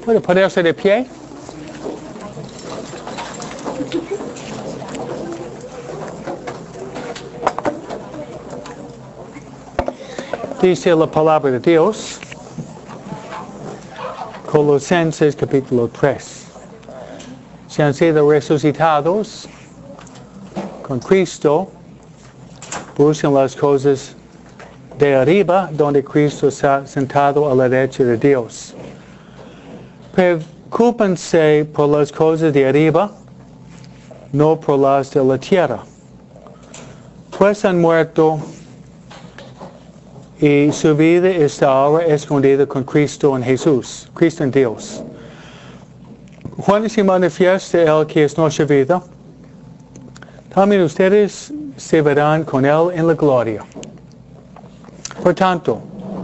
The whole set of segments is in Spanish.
Puede ponerse de pie. Dice la palabra de Dios, Colosenses capítulo 3. Se han sido resucitados con Cristo, buscan las cosas de arriba, donde Cristo está sentado a la derecha de Dios. Preocúpense por las cosas de arriba, no por las de la tierra. Pues han muerto y su vida está ahora escondida con Cristo en Jesús, Cristo en Dios. Cuando se manifieste Él que es nuestra vida, también ustedes se verán con Él en la gloria. Por tanto,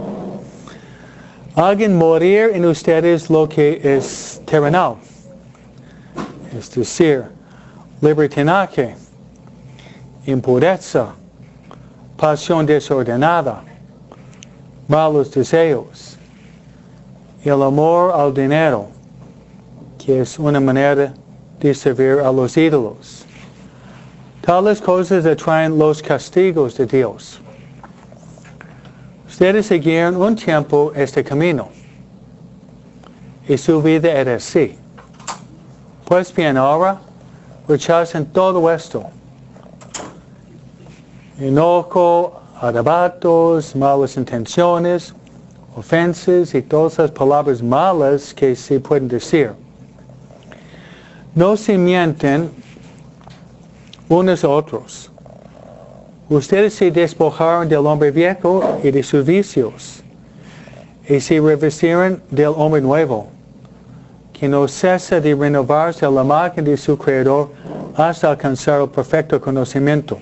hagan morir en ustedes lo que es terrenal, es decir, libertinaje, impureza, pasión desordenada, malos deseos, el amor al dinero, que es una manera de servir a los ídolos. Tales cosas atraen los castigos de Dios. Ustedes siguieron un tiempo este camino, y su vida era así. Pues bien, ahora rechazan todo esto: enojo, arrebatos, malas intenciones, ofensas y todas las palabras malas que se pueden decir. No se mienten unos a otros. Ustedes se despojaron del hombre viejo y de sus vicios, y se revistieron del hombre nuevo, que no cesa de renovarse a la imagen de su Creador hasta alcanzar el perfecto conocimiento.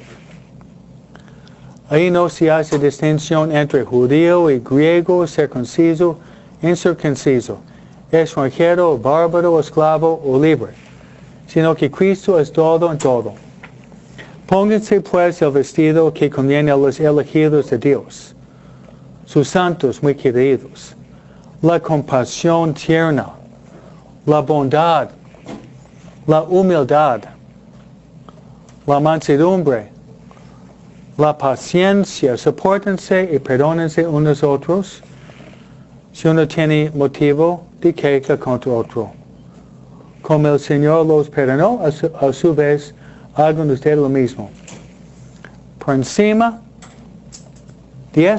Ahí no se hace distinción entre judío y griego, circunciso, incircunciso, extranjero, bárbaro, esclavo o libre, sino que Cristo es todo en todo. Pónganse pues el vestido que conviene a los elegidos de Dios, sus santos muy queridos, la compasión tierna, la bondad, la humildad, la mansedumbre, la paciencia. Sopórtense y perdónense unos a otros si uno tiene motivo de queja contra otro. Como el Señor los perdonó, a su vez hagan ustedes lo mismo. Por encima de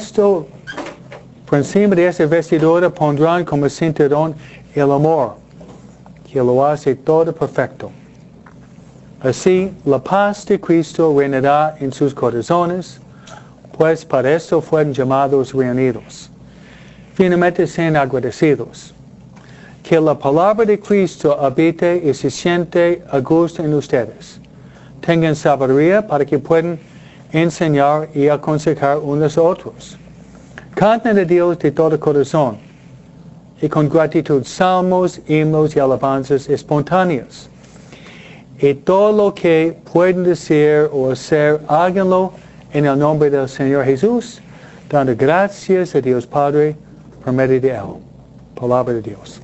esta vestidura pondrán como cinturón el amor, que lo hace todo perfecto. Así, la paz de Cristo reinará en sus corazones, pues para esto fueron llamados reunidos. Finalmente, sean agradecidos. Que la palabra de Cristo habite y se siente a gusto en ustedes. Tengan sabiduría para que puedan enseñar y aconsejar unos a otros. Canten a Dios de todo corazón y con gratitud salmos, himnos y alabanzas espontáneas. Y todo lo que pueden decir o hacer, háganlo en el nombre del Señor Jesús, dando gracias a Dios Padre por medio de Él. Palabra de Dios.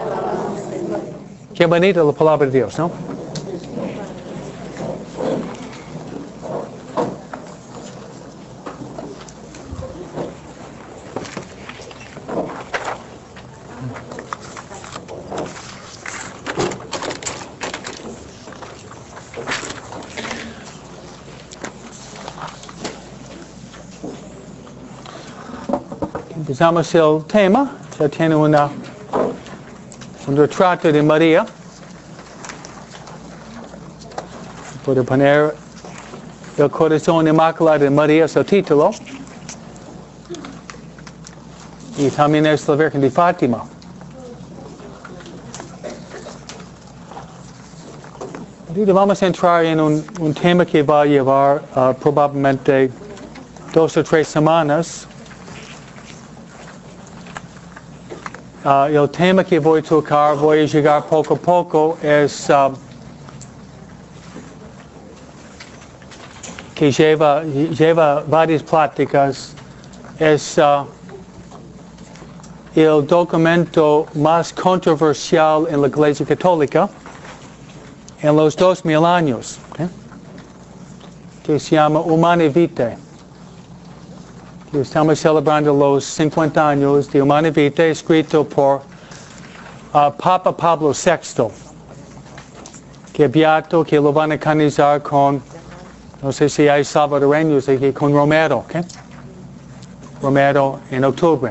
Qué bonita la palabra de Dios, ¿no? Empezamos el tema. Ya tiene un retrato de María. Puede poner el corazón inmaculado de María, es el título. Y también es la Virgen de Fátima. Ahorita vamos a entrar en un tema que va a llevar probablemente 2 o 3 semanas. El tema que voy a tocar, voy a llegar poco a poco, es que lleva varias pláticas, es el documento más controversial en la Iglesia Católica en los 2000 años, ¿okay? Que se llama Humanae Vitae. Estamos celebrando los 50 años de Humanae Vitae, escrito por Papa Pablo VI, que beato, que lo van a canonizar con, no sé si hay salvadoreños aquí, con Romero, ¿okay? Romero en octubre,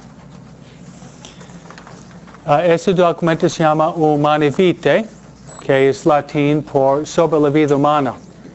¿no? Este documento se llama Humanae Vitae, que es latín por sobre la vida humana,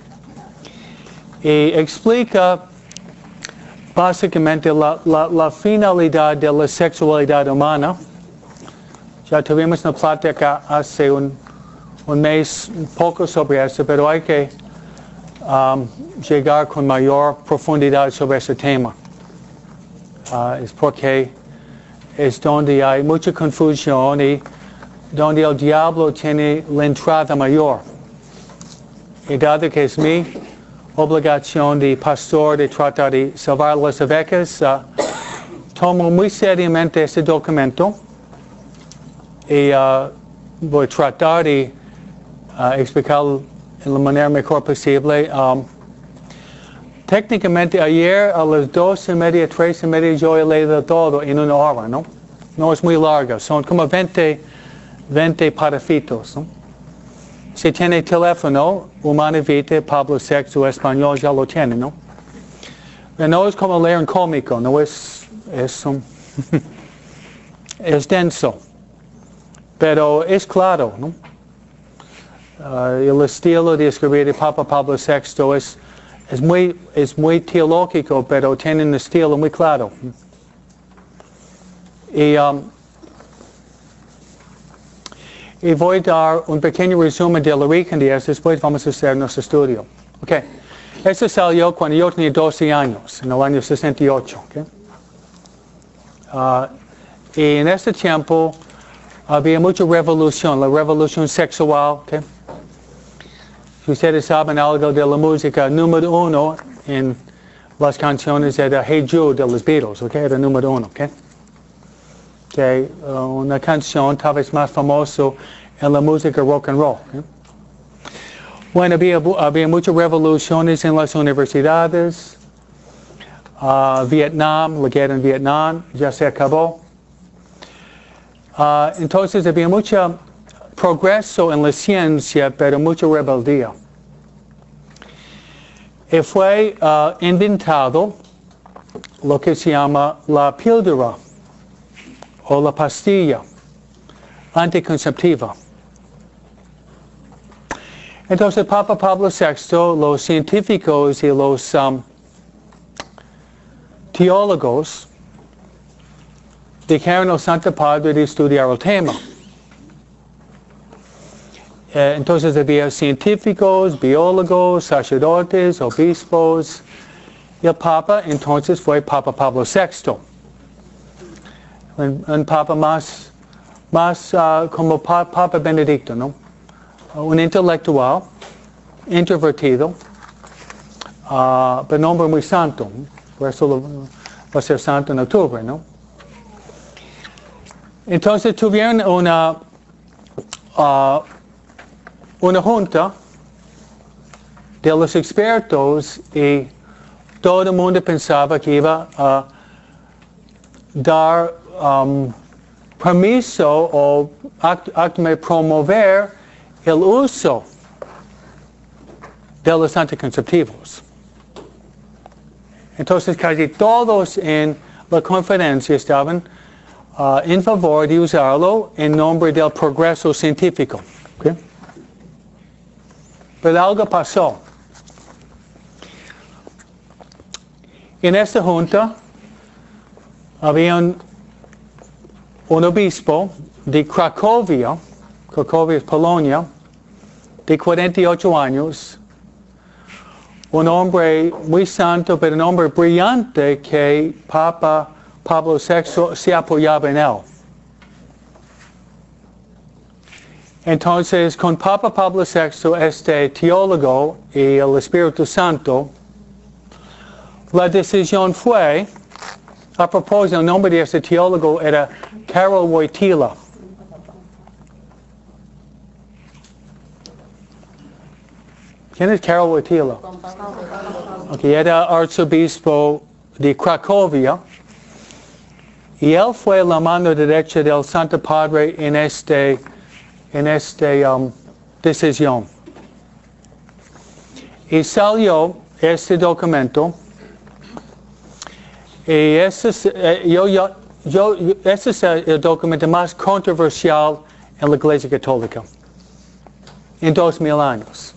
y explica básicamente la finalidad de la sexualidad humana. Ya tuvimos una plática hace un mes un poco sobre eso, pero hay que llegar con mayor profundidad sobre ese tema. Es porque es donde hay mucha confusión y donde el diablo tiene la entrada mayor. Y dado que es mi obligación de pastor de tratar de salvar las ovejas, tomo muy seriamente este documento y voy a tratar de explicarlo en la manera mejor posible. Técnicamente ayer a las 2:30, 3:30 yo he leído todo en una hora, ¿no? No es muy larga, son como 20 párrafitos, ¿no? Si tiene teléfono, Humanae Vitae, Pablo VI, español, ya lo tiene, ¿no? Pero no es como leer un cómico, no es es denso, pero es claro, ¿no? El estilo de escribir de Papa Pablo VI es muy teológico, pero tiene un estilo muy claro. Y voy a dar un pequeño resumen del origen de eso, después vamos a hacer nuestro estudio. Okay. Esto salió cuando yo tenía 12 años, en el año 68. Okay. Y en este tiempo había mucha revolución, la revolución sexual. Okay. Si ustedes saben algo de la música, número 1 en las canciones era Hey Jude de los Beatles, okay, era número 1. Okay. Okay, una canción tal vez más famosa en la música rock and roll. Okay. Bueno, había muchas revoluciones en las universidades. Vietnam, la guerra en Vietnam ya se acabó. Entonces había mucho progreso en la ciencia, pero mucha rebeldía. Y fue inventado lo que se llama la píldora o la pastilla anticonceptiva. Entonces Papa Pablo VI, los científicos y los teólogos dijeron al Santo Padre de estudiar el tema. Entonces había científicos, biólogos, sacerdotes, obispos, y el Papa entonces fue Papa Pablo VI. Un Papa más como Papa Benedicto, ¿no? Un intelectual, introvertido, pero un hombre muy santo. Por eso va a ser santo en octubre, ¿no? Entonces tuvieron una junta de los expertos y todo el mundo pensaba que iba a dar permiso o promover el uso de los anticonceptivos. Entonces casi todos en la conferencia estaban en favor de usarlo en nombre del progreso científico. ¿Okay? Pero algo pasó. En esta junta había un obispo de Cracovia es Polonia, de 48 años, un hombre muy santo, pero un hombre brillante que Papa Pablo VI se apoyaba en él. Entonces, con Papa Pablo VI, este teólogo y el Espíritu Santo, la decisión fue A propósito, el nombre de este teólogo era Karol Wojtyla. ¿Quién es Karol Wojtyla? Okay, era arzobispo de Cracovia. Y él fue la mano derecha del Santo Padre en esta decisión. Y salió este documento. Y este es el documento más controversial en la Iglesia Católica en 2000 años.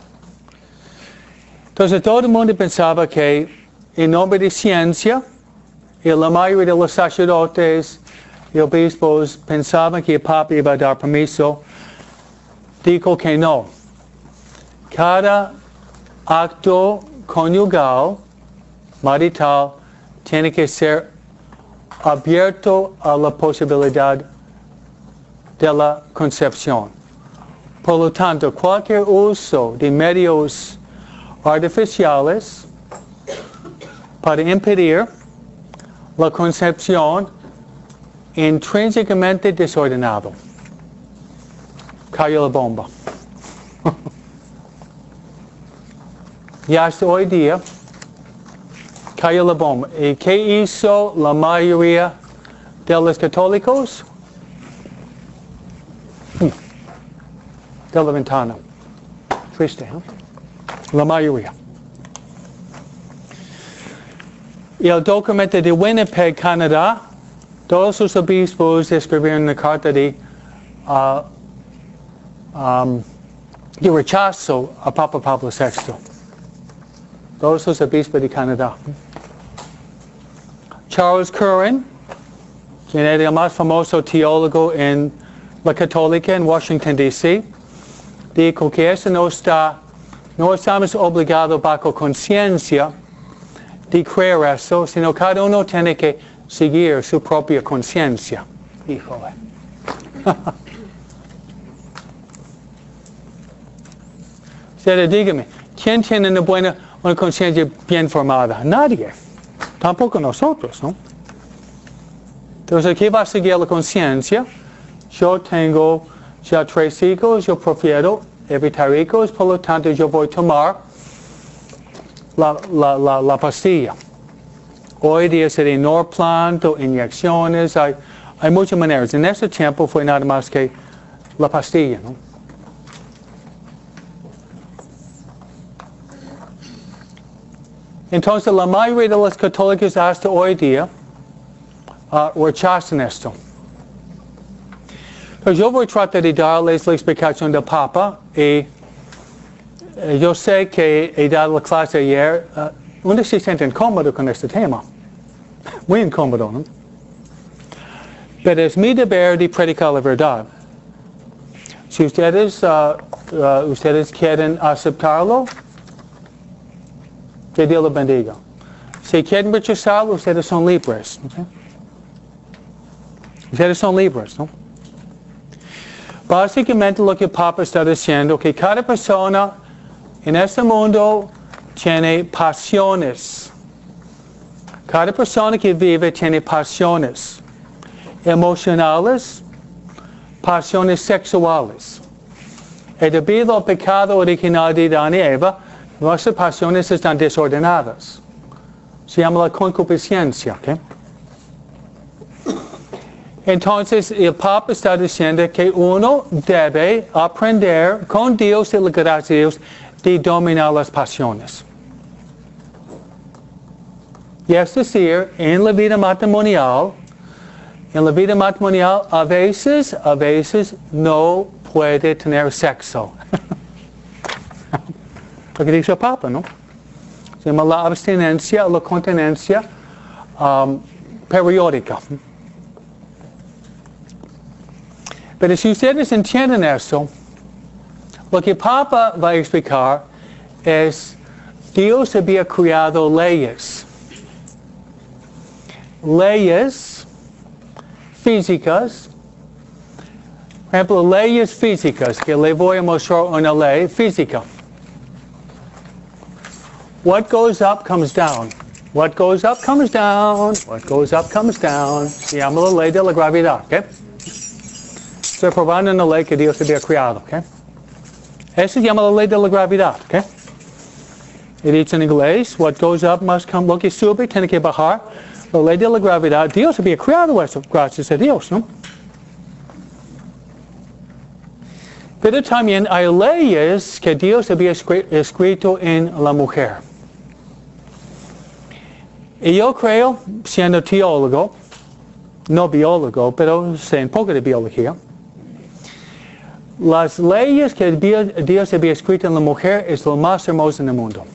Entonces todo el mundo pensaba que en nombre de ciencia, y la mayoría de los sacerdotes y obispos pensaban que el Papa iba a dar permiso. Dijo que no. Cada acto conyugal, marital, tiene que ser abierto a la posibilidad de la concepción. Por lo tanto, cualquier uso de medios artificiales para impedir la concepción intrínsecamente desordenado. Cayó la bomba. Y hasta hoy día cayó la bomba. ¿Y qué hizo la mayoría de los católicos? De la ventana. Triste, ¿eh? La mayoría. Y el documento de Winnipeg, Canadá, todos los obispos escribieron una carta de rechazo a Papa Pablo VI. Todos los obispos de Canadá. Charles Curran, quien era el más famoso teólogo en la católica en Washington, D.C., dijo que eso no estamos obligados bajo conciencia de creer eso, sino cada uno tiene que seguir su propia conciencia. Híjole. Ustedes díganme, ¿quién tiene una conciencia bien formada? Nadie. Tampoco nosotros, ¿no? Entonces, ¿qué va a seguir la conciencia? Yo tengo ya 3 hijos, yo prefiero evitar hijos, por lo tanto yo voy a tomar la pastilla. Hoy día se de Norplant o inyecciones, hay muchas maneras. En ese tiempo fue nada más que la pastilla, ¿no? Entonces la mayoría de los católicos hasta hoy día rechazan esto. Pero yo voy a tratar de darles la explicación del Papa y yo sé que he dado la clase ayer. Uno se siente incómodo con este tema. Muy incómodo, ¿no? Pero es mi deber de predicar la verdad. Si ustedes quieren aceptarlo, que Dios los bendiga. Si quieren rechazarlo, ustedes son libres. ¿Okay? Ustedes son libres, ¿no? Básicamente lo que el Papa está diciendo, que cada persona en este mundo tiene pasiones. Cada persona que vive tiene pasiones emocionales, pasiones sexuales. Y debido al pecado original de Adán y Eva, nuestras pasiones están desordenadas. Se llama la concupiscencia. ¿Okay? Entonces, el Papa está diciendo que uno debe aprender con Dios y la gracia de Dios de dominar las pasiones. Y es decir, en la vida matrimonial, a veces no puede tener sexo. Lo que dice el Papa, ¿no? Se llama la abstinencia, la continencia periódica. Pero si ustedes entienden eso, lo que el Papa va a explicar es Dios había creado leyes. Leyes físicas. Por ejemplo, leyes físicas, que le voy a mostrar una ley física. What goes up comes down. What goes up comes down. What goes up comes down. Se llama la ley de la gravedad, ¿ok? Estoy probando en la ley que Dios había creado, ¿ok? Eso se llama la ley de la gravedad, ¿ok? Y dice en inglés, what goes up must come. Lo que sube tiene que bajar. La ley de la gravedad, Dios había creado eso, gracias a Dios, ¿no? Pero también hay leyes que Dios había escrito en la mujer. Y yo creo, siendo teólogo, no biólogo, pero sé un poco de biología, las leyes que Dios había escrito en la mujer es lo más hermoso en el mundo.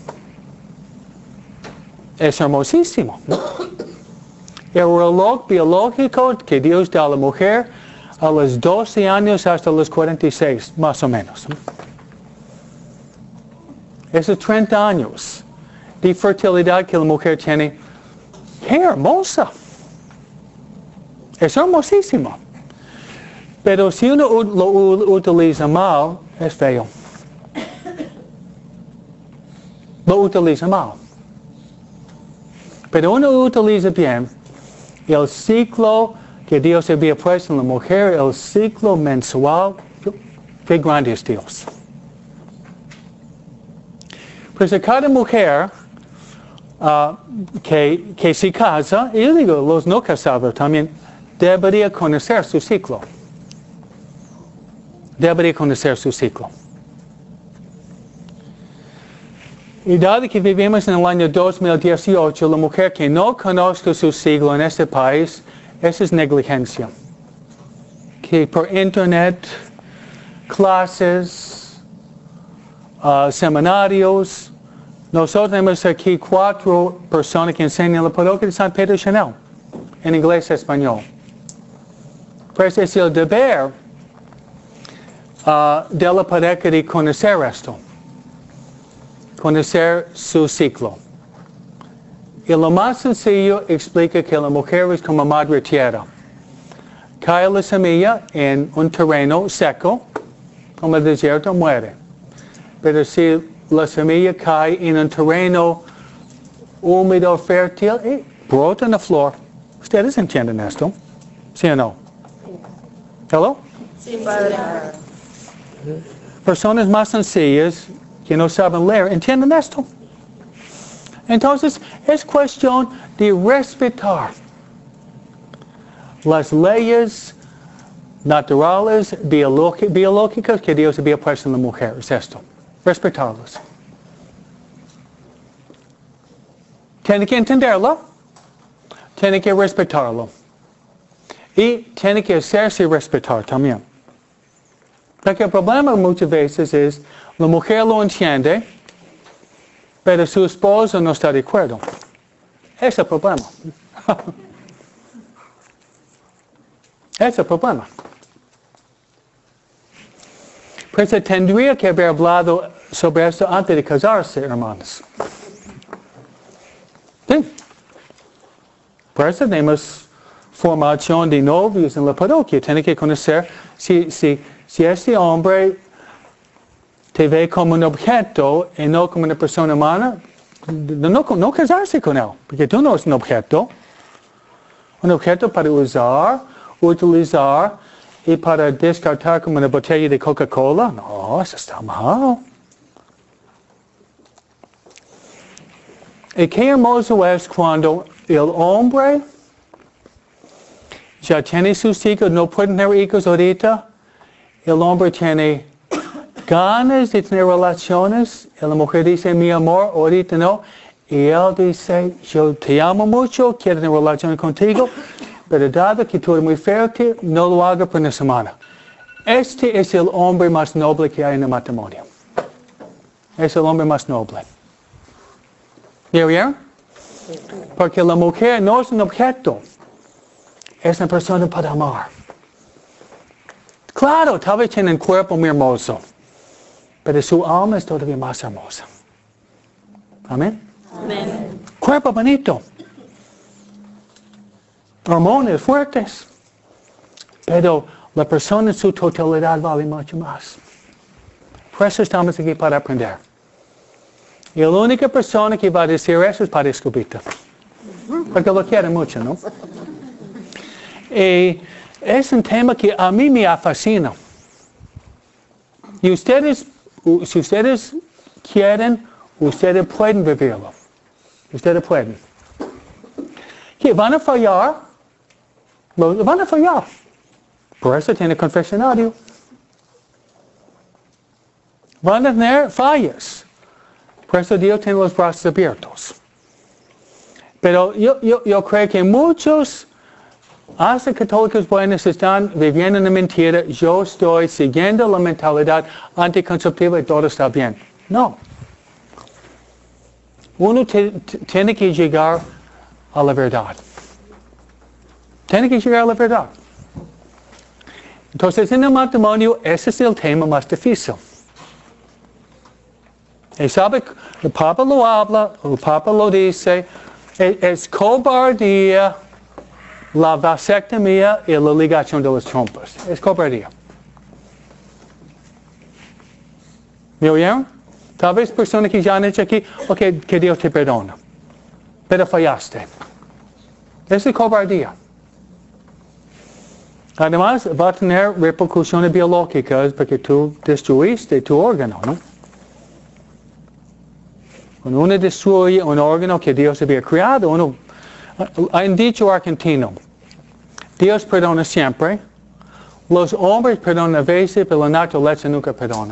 Es hermosísimo, ¿no? El reloj biológico que Dios da a la mujer a los 12 años hasta los 46, más o menos. Esos 30 años de fertilidad que la mujer tiene, ¡qué hermosa! Es hermosísimo. Pero si uno lo utiliza mal, es feo. Lo utiliza mal. Pero uno utiliza bien el ciclo que Dios había puesto en la mujer, el ciclo mensual. ¡Qué grande es Dios! Pues a cada mujer que se casa, y yo digo, los no casados también, debería conocer su ciclo. Debería conocer su ciclo. Y dado que vivimos en el año 2018, la mujer que no conozca su ciclo en este país, esa es negligencia. Que por internet, clases, seminarios, nosotros tenemos aquí 4 personas que enseñan la parroquia de San Pedro Chanel, en inglés y español. Pues es el deber de la pareja de conocer esto. Conocer su ciclo. Y lo más sencillo explica que la mujer es como madre tierra. Cae la semilla en un terreno seco, como el desierto, muere. Pero si la semilla cae en un terreno húmedo, fértil, brota una flor. ¿Ustedes entienden esto? ¿Sí o no? ¿Hello? Sí, padre. Personas más sencillas que no saben leer, ¿entienden esto? Entonces, es cuestión de respetar las leyes naturales, biológicas que Dios había puesto en la mujer. Es esto. Respetarlas. Tiene que entenderlo. Tiene que respetarlo. Y tiene que hacerse respetar también. Porque el problema muchas veces es, la mujer lo entiende, pero su esposo no está de acuerdo. Ese es el problema. Ese es el problema. Pues se tendría que haber hablado sobre esto antes de casarse, hermanos. Sí. Por eso tenemos formación de novios en la parroquia. Tiene que conocer si este hombre te ve como un objeto y no como una persona humana, no casarse con él, porque tú no eres un objeto para utilizar y para descartar como una botella de Coca-Cola. No, eso está mal. Y qué hermoso es cuando el hombre ya tiene sus hijos, no puede tener hijos ahorita, el hombre tiene ganas de tener relaciones, y la mujer dice, mi amor, ahorita no, y él dice, yo te amo mucho, quiero tener relaciones contigo, pero dado que tú eres muy fértil, no lo haga por una semana. Este es el hombre más noble que hay en el matrimonio. Es el hombre más noble. ¿Ya vieron? Porque la mujer no es un objeto, es una persona para amar. Claro, tal vez tiene un cuerpo muy hermoso, pero su alma es todavía más hermosa. Amén. Amén. Cuerpo bonito. Hormonas fuertes. Pero la persona en su totalidad vale mucho más. Por eso estamos aquí para aprender. Y la única persona que va a decir eso es Padre Escobita. Porque lo quiere mucho, ¿no? Es un tema que a mí me fascina. Y ustedes, si ustedes quieren, ustedes pueden vivirlo. Ustedes pueden. ¿Que van a fallar? Van a fallar. Por eso tiene confesionario. Van a tener fallas. Por eso Dios tiene los brazos abiertos. Pero yo creo que muchos hasta católicos buenos están viviendo una mentira. Yo estoy siguiendo la mentalidad anticonceptiva y todo está bien. No. Uno tiene que llegar a la verdad. Tiene que llegar a la verdad. Entonces en el matrimonio ese es el tema más difícil. Y sabe, el Papa lo habla, el Papa lo dice, es cobardía la vasectomía y la ligación de las trompas. Es cobardía. ¿Me oyeron? Tal vez personas que ya han hecho aquí, ok, que Dios te perdona. Pero fallaste. Es cobardía. Además, va a tener repercusiones biológicas porque tú destruiste tu órgano, ¿no? Cuando uno destruye un órgano que Dios había creado, uno... Hay un dicho argentino. Dios perdona siempre. Los hombres perdonan a veces, pero la naturaleza nunca perdona.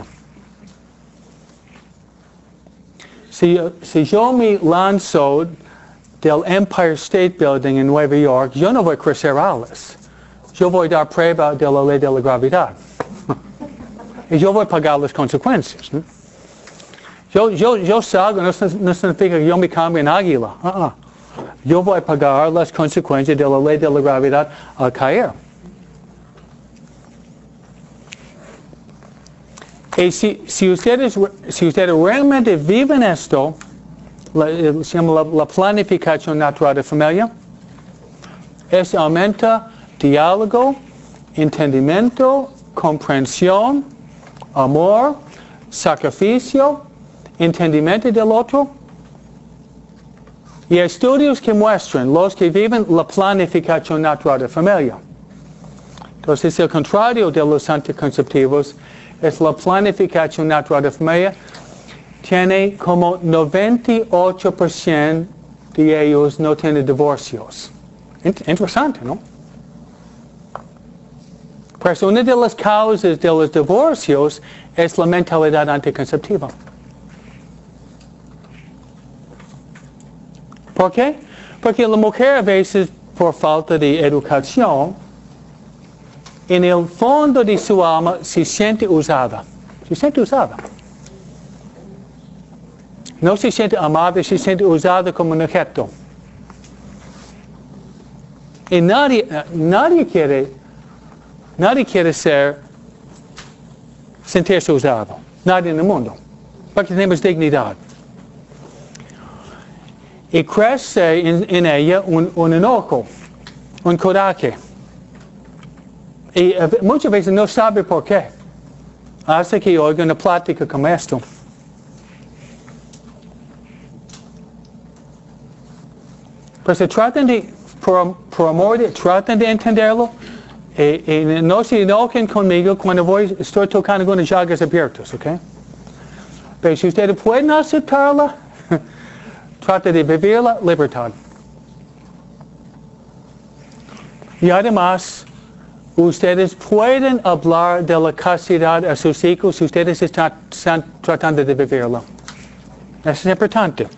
Si yo me lanzo del Empire State Building en Nueva York, yo no voy a crecer alas. Yo voy a dar prueba de la ley de la gravedad. Y yo voy a pagar las consecuencias. ¿No? Yo salgo, no significa que yo me cambie en águila. Yo voy a pagar las consecuencias de la ley de la gravedad al caer. Y si ustedes realmente viven esto, se llama la planificación natural de familia, eso aumenta diálogo, entendimiento, comprensión, amor, sacrificio, entendimiento del otro. Y estudios que muestran los que viven la planificación natural de familia. Entonces, el contrario de los anticonceptivos es la planificación natural de familia. Tiene como 98% de ellos no tienen divorcios. Interesante, ¿no? Pues una de las causas de los divorcios es la mentalidad anticonceptiva. ¿Por qué? Porque la mujer a veces, por falta de educación, en el fondo de su alma se siente usada. Se siente usada. No se siente amada, se siente usada como un objeto. Y nadie quiere sentirse usado. Nadie en el mundo. Porque tenemos dignidad. Y crece en ella un enojo, un coraje. Y muchas veces no sabe por qué. Hasta que oiga una plática como esto. Pues tratan de, por amor de, tratan de entenderlo. Y no se enojen conmigo cuando estoy tocando con las llagas abiertas, ¿ok? Pero si ustedes pueden aceptarla, trata de vivir la libertad. Y además, ustedes pueden hablar de la castidad a sus hijos si ustedes están tratando de vivirla. Eso es importante.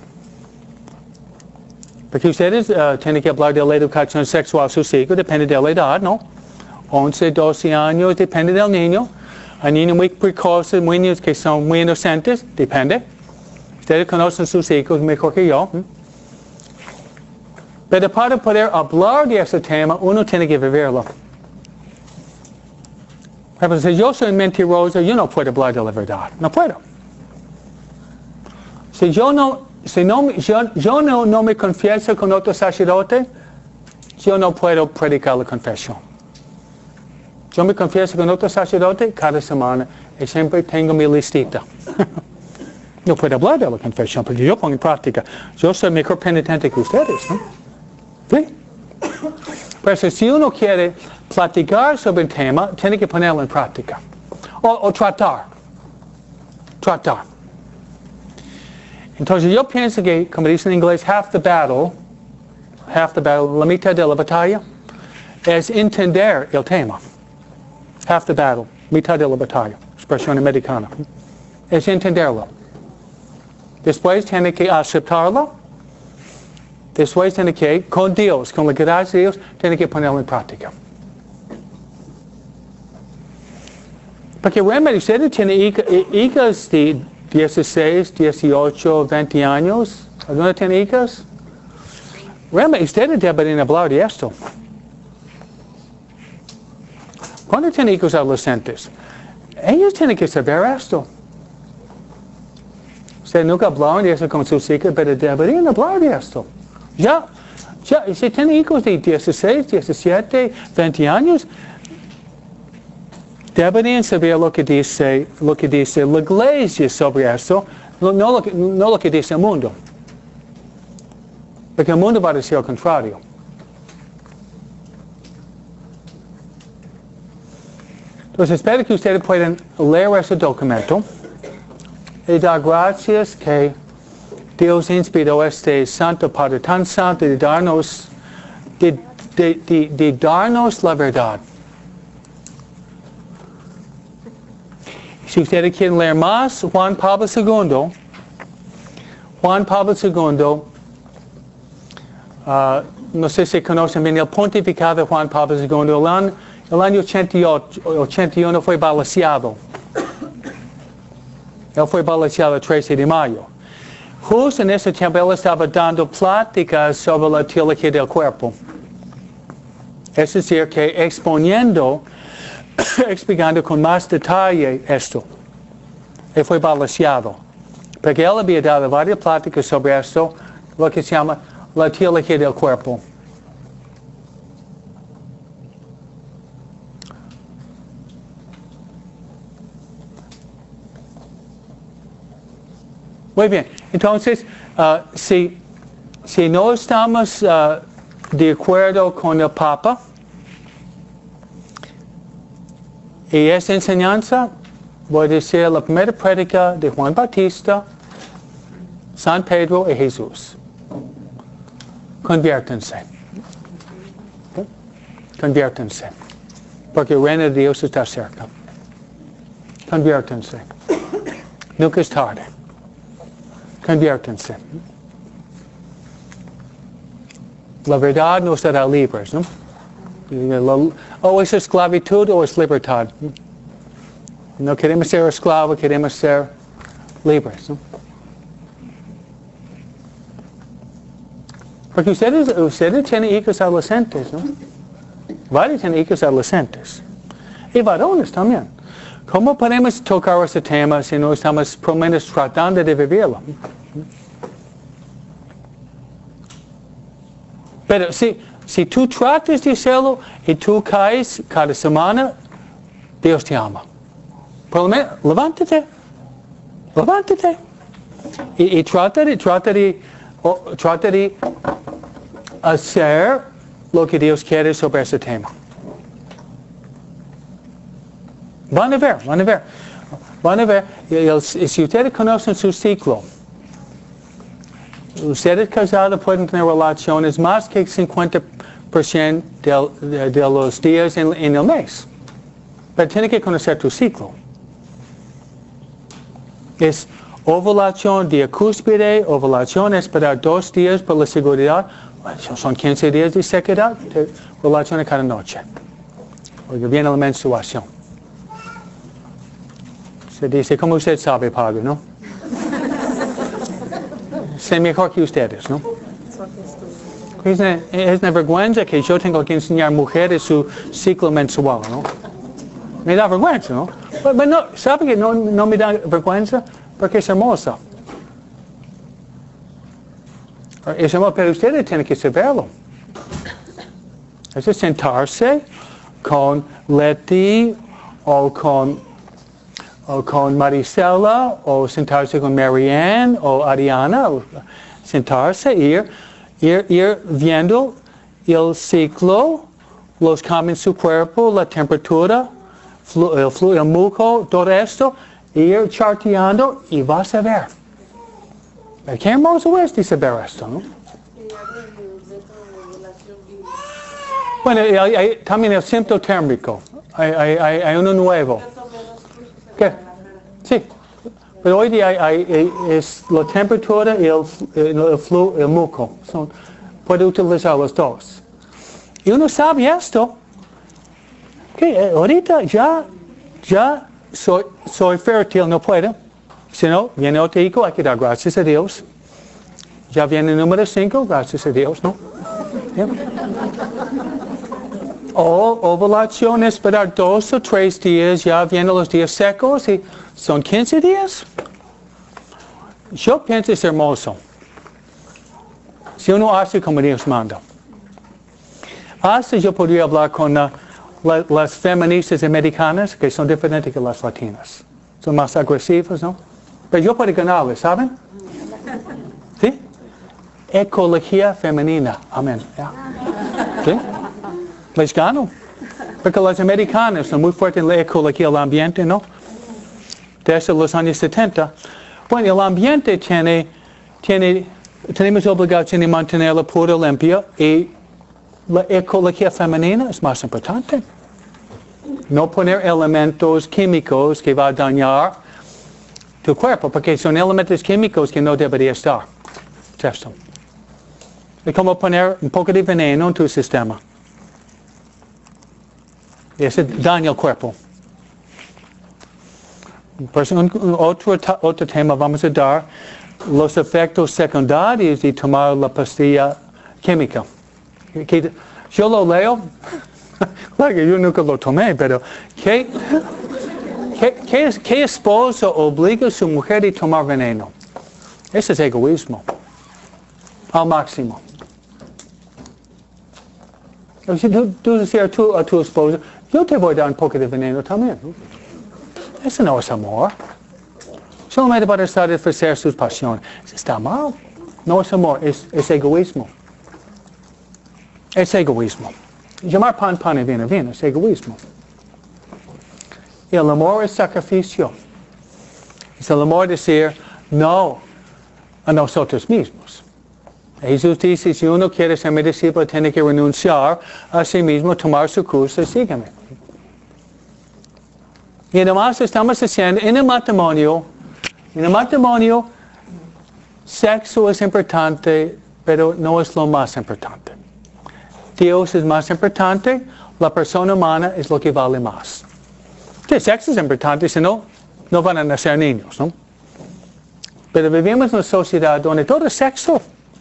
Porque ustedes tienen que hablar de la educación sexual a sus hijos, depende de la edad, ¿no? 11, 12 años, depende del niño. Hay niños muy precoces, niños que son muy inocentes, depende. Ustedes conocen sus hijos mejor que yo. Pero para poder hablar de ese tema, uno tiene que vivirlo. Pero si yo soy mentiroso, yo no puedo hablar de la verdad. No puedo. Si yo no me confieso con otro sacerdote, yo no puedo predicar la confesión. Yo me confieso con otro sacerdote cada semana y siempre tengo mi listita. no puede hablar de la confesión, porque yo pongo en práctica. Yo soy mejor penitente que ustedes, ¿no? ¿Sí? Pero si uno quiere platicar sobre un tema, tiene que ponerlo en práctica. O tratar. Tratar. Entonces yo pienso que, como dicen en inglés, half the battle, la mitad de la batalla, es entender el tema. Half the battle, mitad de la batalla, expresión americana. Es entenderlo. Después tiene que aceptarlo. Después tiene que, con Dios, con la gracia de Dios, tiene que ponerlo en práctica. Porque realmente ustedes tienen hijas de 16, 18, 20 años. ¿Alguna tiene hijas? Realmente ustedes deben hablar de esto. Cuando tienen hijos adolescentes, ellos tienen que saber esto. Ustedes nunca hablaron de eso con sus hijas, pero deberían hablar de esto. Ya, si tienen hijos de 16, 17, 20 años, deberían saber lo que dice la iglesia sobre esto, no lo que dice el mundo. Porque el mundo va a decir lo contrario. Entonces espero que ustedes puedan leer ese documento y dar gracias que Dios inspiró a este Santo Padre tan santo de darnos la verdad. Si ustedes quieren leer más, Juan Pablo II, no sé si conocen bien el pontificado de Juan Pablo II, el año 81 fue balaseado. Él fue balaseado el 13 de mayo. Justo en ese tiempo él estaba dando pláticas sobre la teología del cuerpo. Es decir, que explicando con más detalle esto. Él fue balaseado. Porque él había dado varias pláticas sobre esto, lo que se llama la teología del cuerpo. Muy bien, entonces, si no estamos de acuerdo con el Papa y esa enseñanza, voy a decir la primera prédica de Juan Bautista, San Pedro y Jesús. Conviértanse. Conviértanse. Porque el reino de Dios está cerca. Conviértanse. Nunca es tarde. Conviértanse. La verdad nos hará libres, ¿no? O es esclavitud o es libertad. No queremos ser esclavos, queremos ser libres, ¿no? Porque ustedes tienen hijos adolescentes, ¿no? Varios tienen hijos adolescentes. Y varones también. ¿Cómo podemos tocar este tema si no estamos por lo menos tratando de vivirlo? Pero si tú tratas de hacerlo y tú caes cada semana, Dios te ama. Por lo menos, levántate. Levántate. Y trata de hacer lo que Dios quiere sobre ese tema. Van a ver. Y si ustedes conocen su ciclo, ustedes casados pueden tener relaciones más que 50% de los días en el mes. Pero tienen que conocer tu ciclo. Es ovulación, día cúspide, ovulación, esperar 2 días por la seguridad. Son 15 días de sequedad, relación cada noche. Porque viene la menstruación. Se dice, como usted sabe, padre, ¿no? Sé mejor que ustedes, ¿no? Es una vergüenza que yo tengo que enseñar a mujeres su ciclo mensual, ¿no? Me da vergüenza, ¿no? Pero no, ¿sabe que no me da vergüenza? Porque es hermosa. Es hermoso, pero ustedes tienen que saberlo. Es sentarse con Leti o con o con Marisela, o sentarse con Marianne, o Ariana, o sentarse, ir viendo el ciclo, los cambios en su cuerpo, la temperatura, el muco, todo esto, ir charteando y vas a ver. Qué hermoso es de saber esto, ¿no? Bueno, hay también el síntoma térmico. Hay uno nuevo. ¿Qué? Sí. Pero hoy día es la temperatura y el muco. Puede utilizar los dos. Y uno sabe esto. Que ahorita ya soy fértil, no puedo. Si no, viene otro hijo, hay que dar gracias a Dios. Ya viene el número 5, gracias a Dios, ¿no? ¿Yeah? O ovulación, esperar 2 o 3 días, ya vienen los días secos y son 15 días. Yo pienso es hermoso. Si uno hace como Dios manda. Hasta yo podría hablar con las feministas americanas, que son diferentes que las latinas. Son más agresivas, ¿no? Pero yo puedo ganarles, ¿saben? ¿Sí? Ecología femenina. Amén. ¿Yeah? ¿Sí? Les gano. Porque los americanos son muy fuertes en la ecología del ambiente, ¿no? Desde los años 70. Bueno, el ambiente tenemos obligación de mantenerlo puro, limpio, y la ecología femenina es más importante. No poner elementos químicos que van a dañar tu cuerpo, porque son elementos químicos que no deberían estar. Esto. Es como poner un poco de veneno en tu sistema. Eso daña el cuerpo. Pues otro tema vamos a dar, los efectos secundarios de tomar la pastilla química. Yo lo leo, claro que yo nunca lo tomé, pero ¿qué esposo obliga a su mujer a tomar veneno? Ese es egoísmo, al máximo. Si tú decías a tu esposo, yo te voy a dar un poco de veneno también. Eso no es amor. Solamente para satisfacer sus pasiones. Está mal. No es amor, es egoísmo. Es egoísmo. Llamar pan y vino, es egoísmo. Y el amor es sacrificio. Es el amor decir no a nosotros mismos. Jesús dice, si uno quiere ser mi discípulo, tiene que renunciar a sí mismo, tomar su cruz y sígueme. Y además estamos diciendo, en el matrimonio, sexo es importante, pero no es lo más importante. Dios es más importante, la persona humana es lo que vale más. Sí, sexo es importante, si no, no van a nacer niños, ¿no? Pero vivimos en una sociedad donde todo es sexo.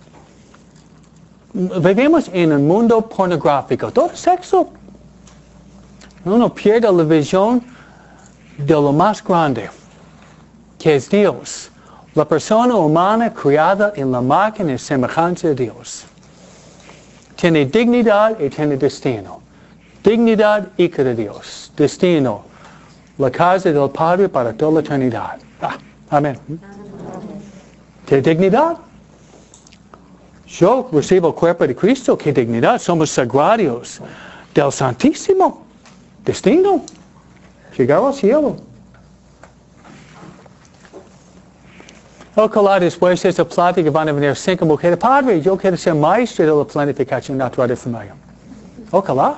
Vivimos en un mundo pornográfico, todo es sexo. Uno pierde la visión de lo más grande, que es Dios. La persona humana creada en la máquina y semejanza de Dios. Tiene dignidad y tiene destino. Dignidad, hija de Dios. Destino, la casa del Padre para toda la eternidad. Amén. ¿Qué dignidad? Yo recibo el cuerpo de Cristo. ¿Qué dignidad? Somos sagrados del Santísimo. Destino. Llegar al cielo. Ojalá después de esta plática van a venir 5 mujeres. Padre, yo quiero ser maestro de la planificación natural de familia. Ojalá.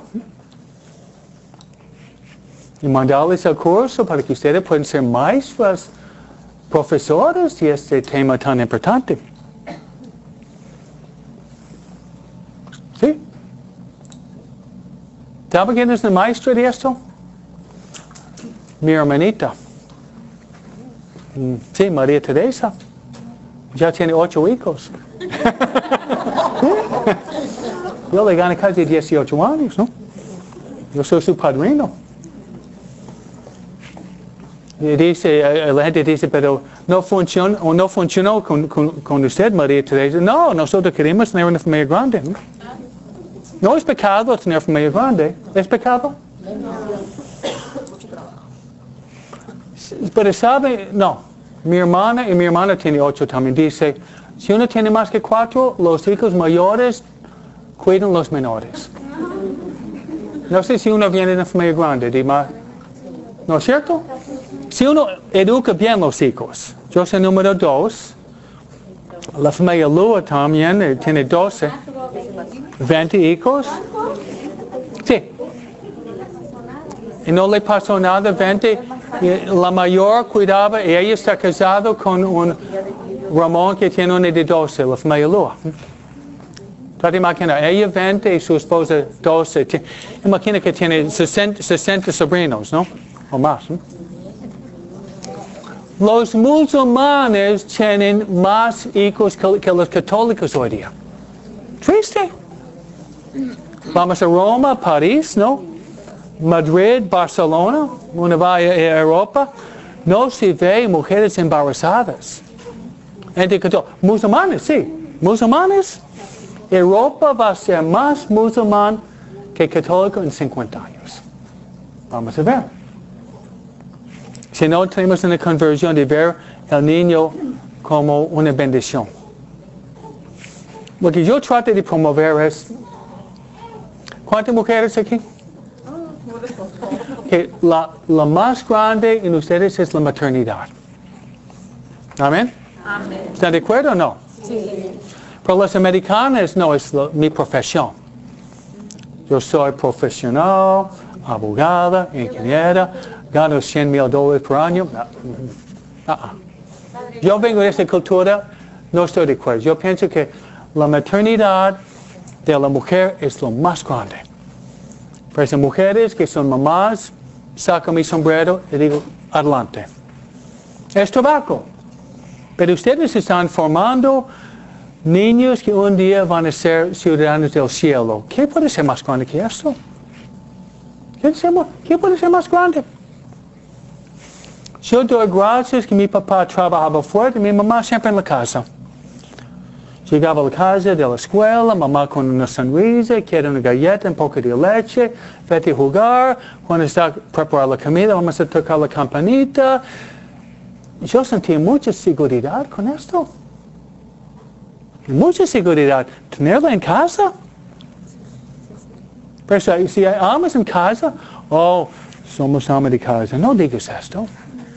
Y mandarles el curso para que ustedes puedan ser maestras, profesores de este tema tan importante. ¿Sí? ¿Sabe quién es el maestro de esto? Mi hermanita. Sí, María Teresa. Ya tiene 8 hijos. Yo le gané casi 18 años, ¿no? Yo soy su padrino. Y dice, la gente dice, pero no funcionó con usted, María Teresa. No, nosotros queremos tener una familia grande. No es pecado tener familia grande. ¿Es pecado? Pero sabe, no, mi hermana y mi hermana tiene 8 también. Dice, si uno tiene más que 4, los hijos mayores cuidan los menores. No sé si uno viene de una familia grande, ¿no es cierto? Si uno educa bien los hijos, yo soy número 2, la familia Lua también tiene 12, 20 hijos. Sí. Y no le pasó nada, 20. La mayor cuidaba y ella está casada con un Ramón que tiene una de 12, la familia Lua. Trata de imaginar, ella 20 y su esposa 12. Imagina que tiene 60 sobrinos, ¿no? O más. ¿no? Los musulmanes tienen más hijos que los católicos hoy día. Triste. Vamos a Roma, París, ¿no? Madrid, Barcelona, una vaya a Europa, no se ve mujeres embarazadas. Musulmanes, sí. Musulmanes. Europa va a ser más musulmán que católico en 50 años. Vamos a ver. Si no tenemos una conversión de ver al niño como una bendición. Lo que yo trato de promover es, ¿cuántas mujeres aquí? Que la más grande en ustedes es la maternidad. ¿Amén? Amén. ¿Están de acuerdo o no? Sí. Pero los americanos no es mi profesión. Yo soy profesional, abogada, ingeniera, gano $100,000 por año. Yo vengo de esta cultura, no estoy de acuerdo. Yo pienso que la maternidad de la mujer es lo más grande. Para esas mujeres que son mamás, saco mi sombrero y digo, adelante. Es trabajo. Pero ustedes están formando niños que un día van a ser ciudadanos del cielo. ¿Qué puede ser más grande que esto? ¿Qué puede ser más grande? Yo doy gracias que mi papá trabajaba fuerte y mi mamá siempre en la casa. Llegaba a la casa de la escuela, mamá con una sonrisa, quiere una galleta, un poco de leche, vete a jugar, cuando está preparando la comida, vamos a tocar la campanita. Yo sentí mucha seguridad con esto. Mucha seguridad. Tenerla en casa. Pero si hay amas en casa, somos amas de casa. No digas esto.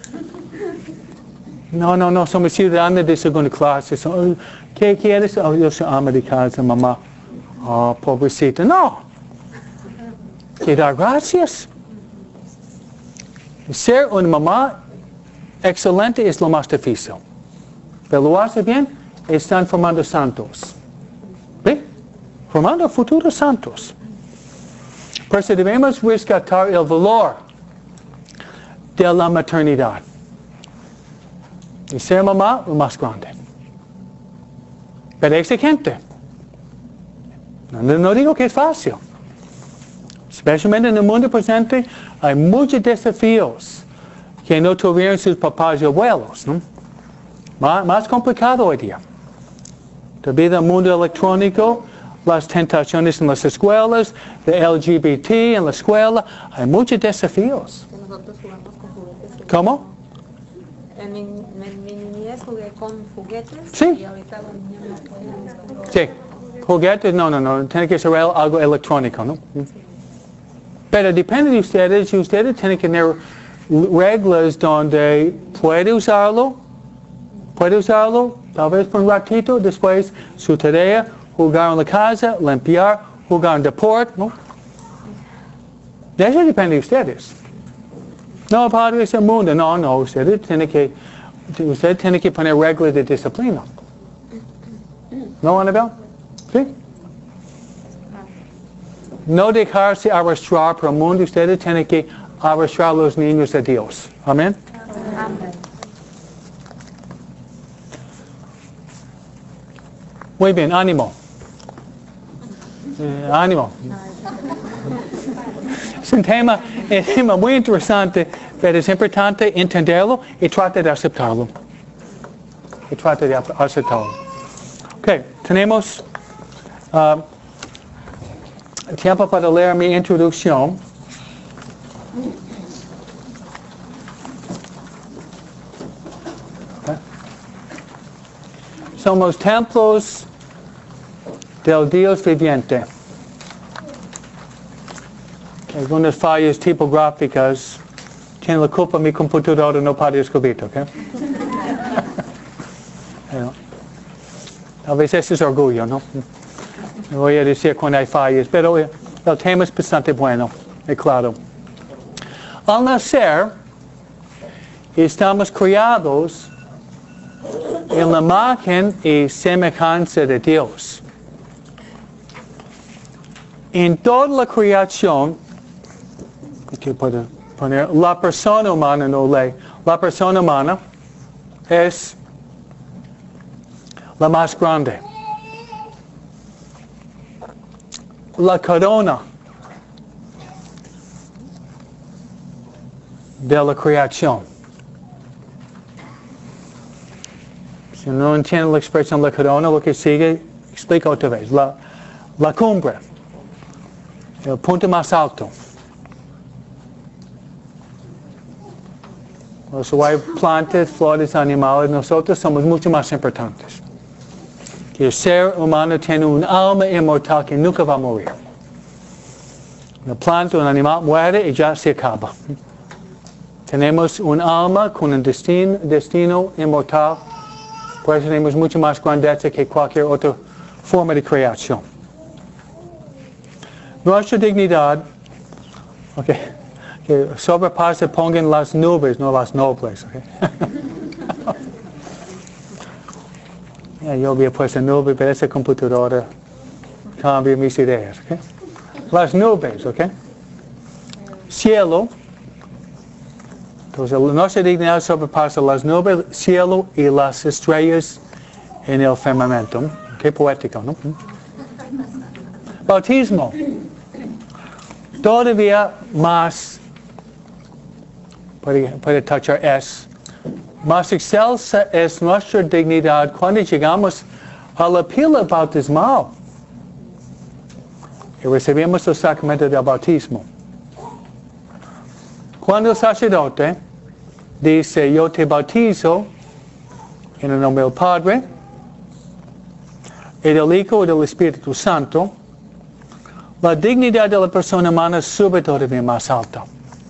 No, somos ciudadanos de segunda clase. ¿Qué quieres? Yo soy ama de casa, mamá. Pobrecita. No. Que dar gracias. Ser una mamá excelente es lo más difícil. Pero lo hace bien, están formando santos. ¿Ve? Formando futuros santos. Por eso debemos rescatar el valor de la maternidad. Y ser mamá, lo más grande. Pero exigente. No digo que es fácil. Especialmente en el mundo presente, hay muchos desafíos que no tuvieron sus papás y abuelos. ¿no? Más complicado hoy día. Debido al mundo electrónico, las tentaciones en las escuelas, de LGBT en la escuela, hay muchos desafíos. Nosotros jugamos con juguetes. ¿Cómo? En mi niñez jugué con juguetes. Sí. Y ahorita los niños no pueden. Sí. Juguetes, no. Tiene que ser algo electrónico, ¿no? Pero depende de ustedes, y ustedes tienen que tener reglas donde puede usarlo, tal vez por un ratito, después su tarea, jugar en la casa, limpiar, jugar en deporte, ¿no? De eso depende de ustedes. No, padre, es el mundo. No, ustedes tienen que poner reglas de disciplina. ¿No, Anabel? ¿Sí? No dejarse arrastrar por el mundo, ustedes tienen que arrastrar a los niños de Dios. Amén. Amén. Muy bien, ánimo. Ánimo. Es un tema muy interesante, pero es importante entenderlo y tratar de aceptarlo. Ok, tenemos tiempo para leer mi introducción. Somos templos del Dios viviente. Algunas fallas tipográficas tienen la culpa mi computadora no para escribir, ¿ok? A veces es orgullo, ¿no? No voy a decir cuando hay fallas, pero el tema es bastante bueno, y claro. Al nacer, estamos criados en la imagen y semejanza de Dios. En toda la creación, aquí puedo poner, la persona humana no lee, la persona humana es la más grande. La corona de la creación. Si no entiende la expresión la corona, lo que sigue, explica otra vez. La cumbre, el punto más alto. Los hay plantas, flores, animales, nosotros somos mucho más importantes. El ser humano tiene un alma inmortal que nunca va a morir. Una planta, un animal muere y ya se acaba. Tenemos un alma con un destino inmortal. Por eso tenemos mucho más grandeza que cualquier otra forma de creación. Nuestra dignidad, que sobrepasa, pongan las nubes, no las nobles. Yo había puesto nubes, pero esa computadora cambia mis ideas. Las nubes, cielo. Entonces, nuestra dignidad sobrepasa las nubes, cielo y las estrellas en el firmamento. Qué poético, ¿no? Bautismo. Todavía más, puede tachar más excelsa es nuestra dignidad cuando llegamos a la pila bautismal y recibimos el sacramento del bautismo. Cuando el sacerdote dice, yo te bautizo en el nombre del Padre, y del Hijo y del Espíritu Santo, la dignidad de la persona humana sube todavía más alto.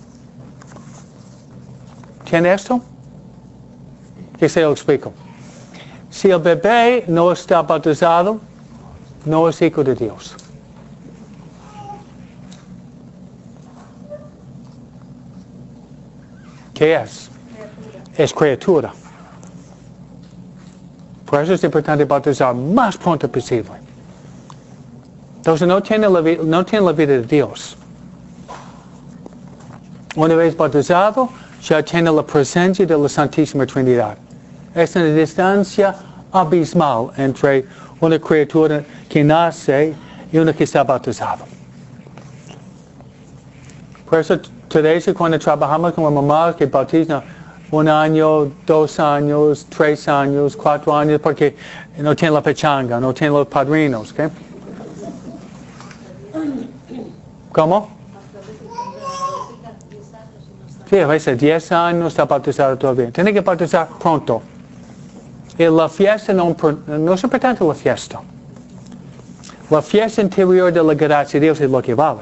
¿Tiene esto? Que se lo explico. Si el bebé no está bautizado, no es hijo de Dios. ¿Qué es? Es criatura. Por eso es importante bautizar más pronto posible. Entonces no tiene la vida de Dios. Una vez bautizado, ya tiene la presencia de la Santísima Trinidad. Es una distancia abismal entre una criatura que nace y una que está bautizada. Por eso, Teresa, cuando trabajamos con la mamá que bautiza 1 año, 2 años, 3 años, 4 años, porque no tiene la pechanga, no tiene los padrinos, ¿ok? ¿Cómo? Sí, a veces 10 años está bautizado todavía. Tiene que bautizar pronto. Y la fiesta no es importante la fiesta. La fiesta interior de la gracia de Dios es lo que vale.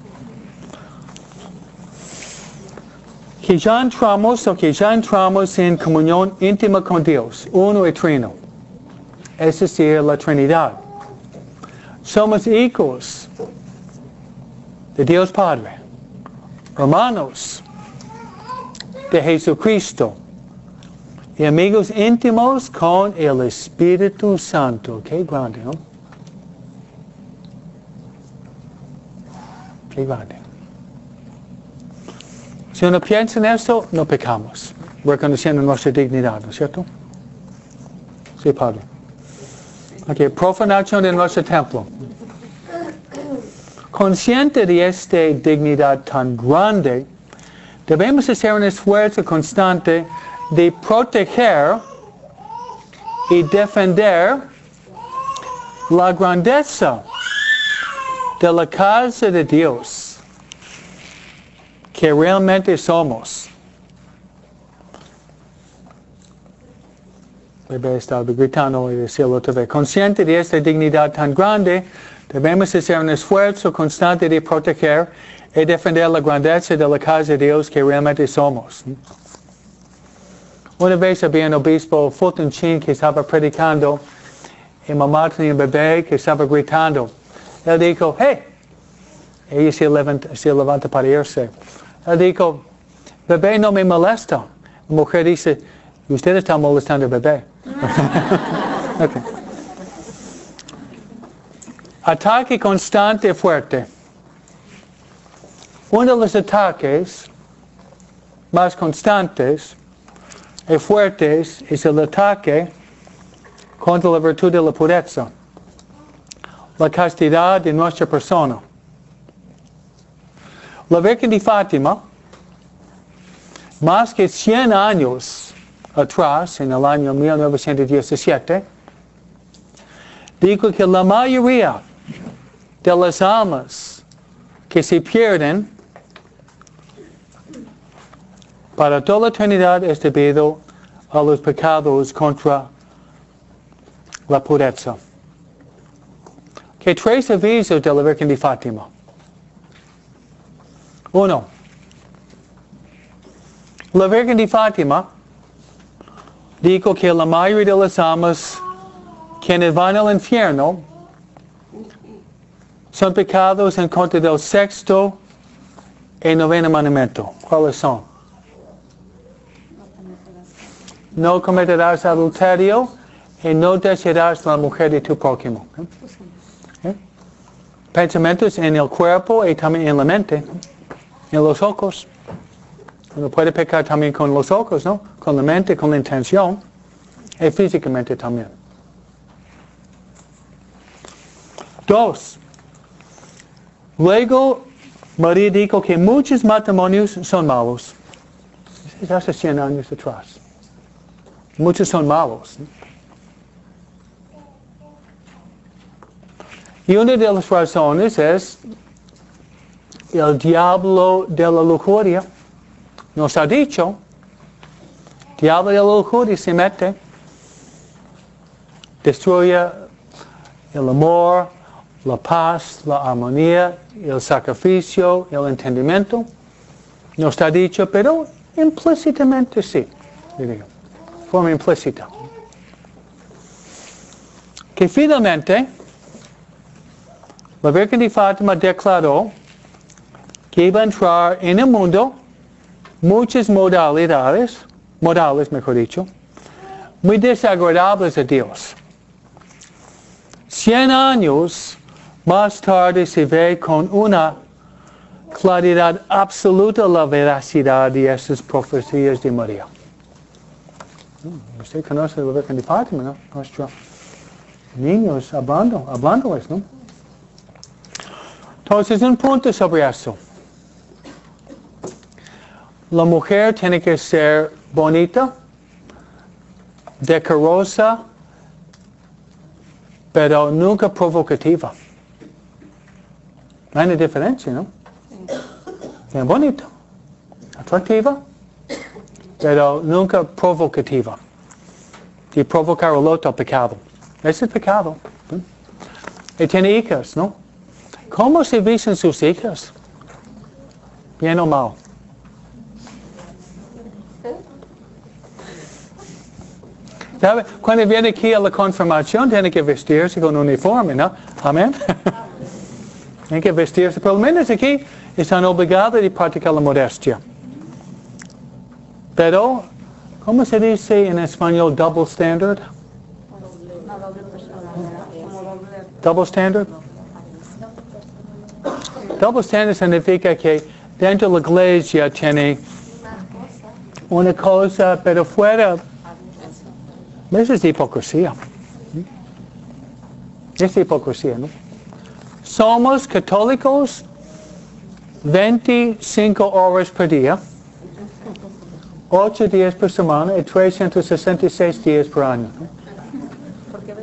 Que ya entramos en comunión íntima con Dios, uno y trino. Es decir, la Trinidad. Somos hijos de Dios Padre, hermanos de Jesucristo y amigos íntimos con el Espíritu Santo. Qué grande, ¿no? Qué grande. Si uno piensa en esto, no pecamos, reconociendo nuestra dignidad, ¿no es cierto? Sí, Padre. Ok, profanación de nuestro templo. Consciente de esta dignidad tan grande, debemos hacer un esfuerzo constante de proteger y defender la grandeza de la casa de Dios que realmente somos. Bebé estaba gritando y decía otra vez, consciente de esta dignidad tan grande, debemos hacer un esfuerzo constante de proteger y defender la grandeza de la casa de Dios que realmente somos. Una vez había un obispo Fulton Sheen que estaba predicando y mamá tenía un bebé que estaba gritando. Él dijo, hey, ella se levanta para irse. Él dijo, bebé no me molesta. La mujer dice, usted está molestando al bebé. Okay. Ataque constante y fuerte. Uno de los ataques más constantes y fuertes es el ataque contra la virtud de la pureza, la castidad de nuestra persona. La Virgen de Fátima, más que 100 años atrás, en el año 1917, dijo que la mayoría de las almas que se pierden para toda la eternidad es debido a los pecados contra la pureza. Que 3 avisos de la Virgen de Fátima. 1. La Virgen de Fátima dijo que la mayoría de las almas quienes van al infierno son pecados en contra del 6º y 9º mandamiento. ¿Cuáles son? No cometerás adulterio y no desearás la mujer de tu prójimo. Pensamientos en el cuerpo y también en la mente, en los ojos. Uno puede pecar también con los ojos, ¿no? Con la mente, con la intención y físicamente también. 2. Luego, María dijo que muchos matrimonios son malos. Es hace 100 años atrás. Muchos son malos. Y una de las razones es el diablo de la lujuria. Nos ha dicho, el diablo de la lujuria se mete, destruye el amor, la paz, la armonía, el sacrificio, el entendimiento. No está dicho, pero implícitamente sí, diría, forma implícita. Que finalmente, la Virgen de Fátima declaró que iba a entrar en el mundo muchas modalidades, mejor dicho, muy desagradables a Dios. 100 años más tarde se ve con una claridad absoluta la veracidad de estas profecías de María. Usted conoce a la Virgen de Fátima, ¿no? Nuestros niños hablándoles, ¿no? Entonces, un punto sobre eso. La mujer tiene que ser bonita, decorosa, pero nunca provocativa. Hay una diferencia, ¿no? Bien bonita, atractiva, pero nunca provocativa. Y provocar el otro pecado. Ese es pecado. Y tiene hijas, ¿no? ¿Cómo se visten sus hijas? ¿Bien o mal? ¿Sabe? Cuando viene aquí a la confirmación, tiene que vestirse con uniforme, ¿no? Amén. Tiene que vestirse, por lo menos aquí están obligados a practicar la modestia. Pero, ¿cómo se dice en español double standard? Double standard. Double standard significa que dentro de la iglesia tiene una cosa, pero fuera. Eso es hipocresía. Es hipocresía, ¿no? Somos católicos 25 horas por día, 8 días por semana y 366 días por año. ¿Por qué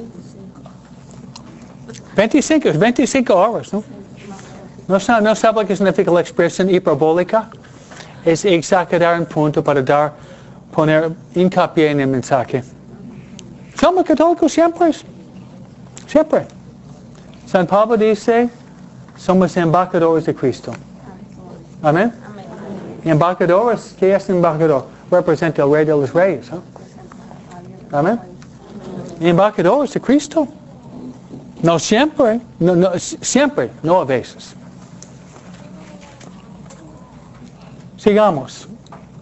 25? 25 horas, ¿no? ¿No sabe lo que significa la expresión hiperbólica? Es exagerar un punto para poner hincapié en el mensaje. Somos católicos siempre. Siempre. San Pablo dice, somos embajadores de Cristo. Amén. Amén. Embajadores, ¿qué es embajador? Representa al Rey de los Reyes. ¿Eh? Amén. Embajadores de Cristo. No siempre, siempre, no a veces. Sigamos.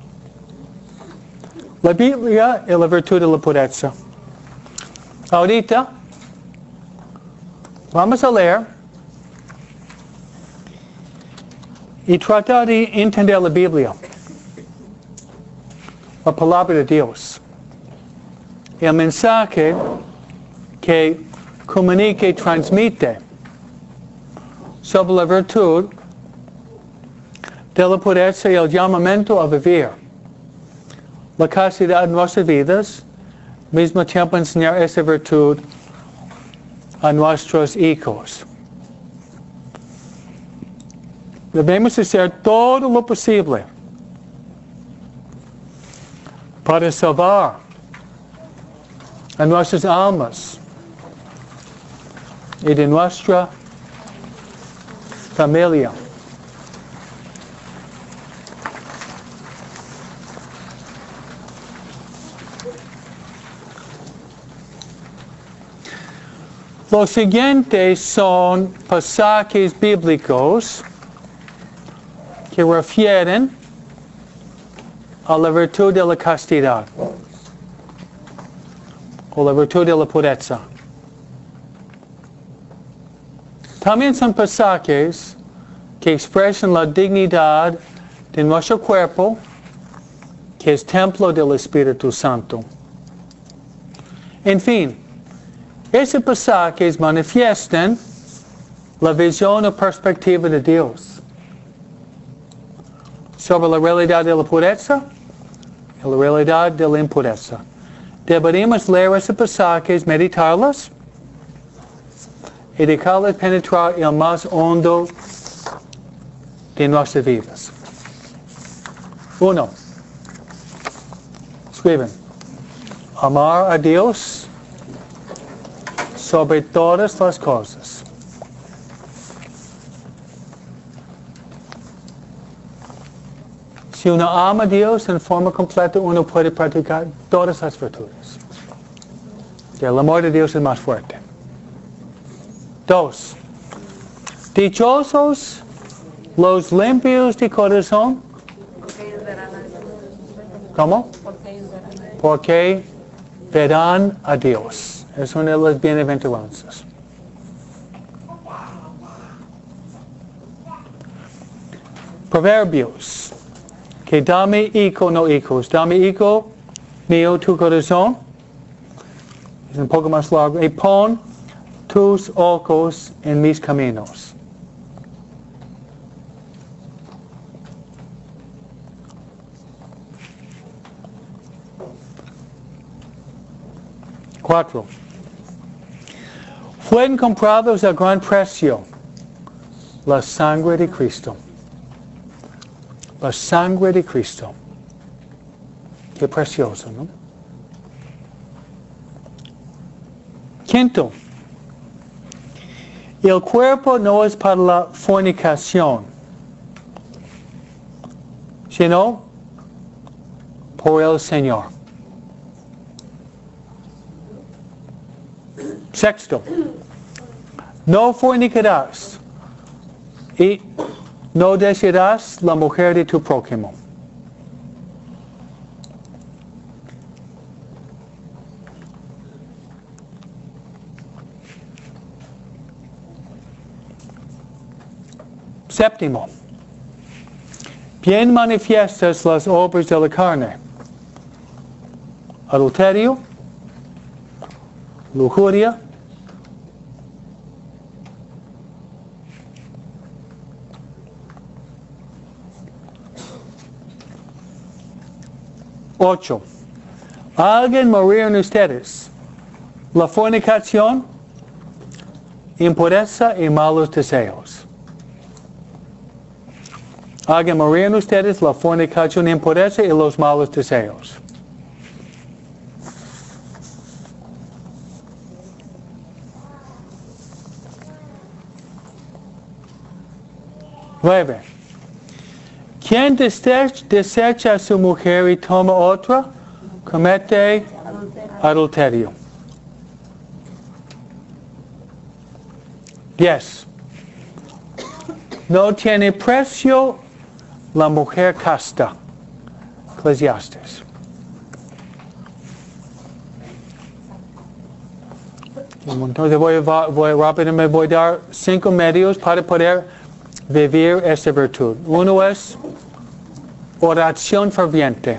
La Biblia es la virtud de la pureza. Ahorita vamos a leer y tratar de entender la Biblia, la palabra de Dios, el mensaje que comunica y transmite sobre la virtud de la pureza y el llamamiento a vivir la castidad en nuestras vidas, al mismo tiempo enseñar esa virtud a nuestros hijos. Debemos hacer todo lo posible para salvar a nuestras almas y de nuestra familia. Los siguientes son pasajes bíblicos que refieren a la virtud de la castidad o la virtud de la pureza. También son pasajes que expresan la dignidad de nuestro cuerpo, que es templo del Espíritu Santo. En fin, esos pasajes manifiestan la visión o perspectiva de Dios sobre la realidad de la pureza y la realidad de la impureza. Deberíamos leer esos pasajes, meditarlos y dejarlos penetrar el más hondo de nuestras vidas. 1. Escriben. Amar a Dios sobre todas las cosas. Si uno ama a Dios en forma completa, uno puede practicar todas las virtudes. El amor de Dios es más fuerte. 2. Dichosos los limpios de corazón. ¿Cómo? Porque verán a Dios. Es una de las bienaventuranzas. Proverbios. Que dame, hijo, no hijos. Dame, hijo mío, tu corazón. Es un poco más largo. Y pon tus ojos en mis caminos. Cuatro. Fueron comprados a gran precio la sangre de Cristo. La sangre de Cristo. Qué precioso, ¿no? Quinto. El cuerpo no es para la fornicación, sino por el Señor. Sexto. No fornicarás y no desearás la mujer de tu prójimo. Séptimo. Bien manifiestas las obras de la carne. Adulterio, lujuria, ocho. Alguien morir en ustedes. La fornicación, impureza y malos deseos. Alguien morir en ustedes la fornicación, impureza y los malos deseos. 9. Quien desecha a su mujer y toma otra, comete adulterio. 10. No tiene precio la mujer casta. Eclesiastes. Entonces rápidamente voy a dar 5 medios para poder vivir esta virtud. Uno es oración ferviente.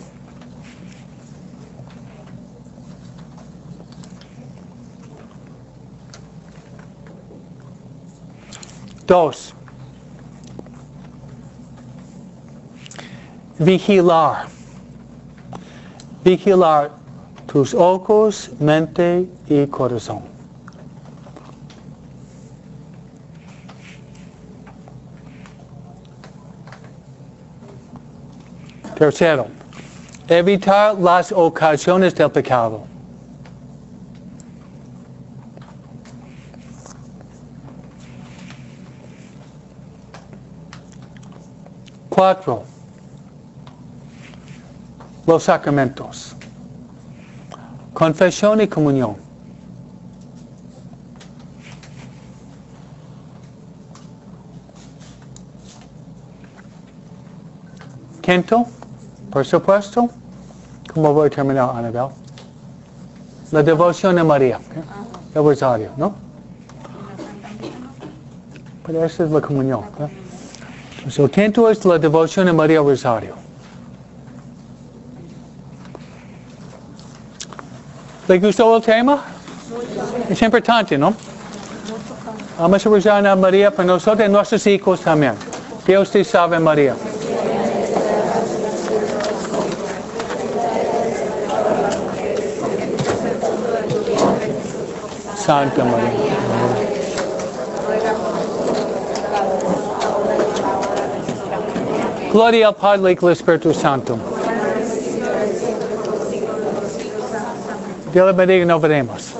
Dos, vigilar. Vigilar tus ojos, mente y corazón. Tercero, evitar las ocasiones del pecado. Cuatro, los sacramentos. Confesión y comunión. Quinto, por supuesto, ¿cómo voy a terminar, Anabel? La devoción a María, el rosario, ¿no? Pero esa es la comunión. El quinto es la devoción a María Rosario. ¿Le gustó el tema? Es importante, ¿no? Vamos a rezar a María para nosotros y nuestros hijos también. Dios te salve María. Santa María. Gloria al Padre y al Espíritu Santo. Dios le bendiga, nos veremos.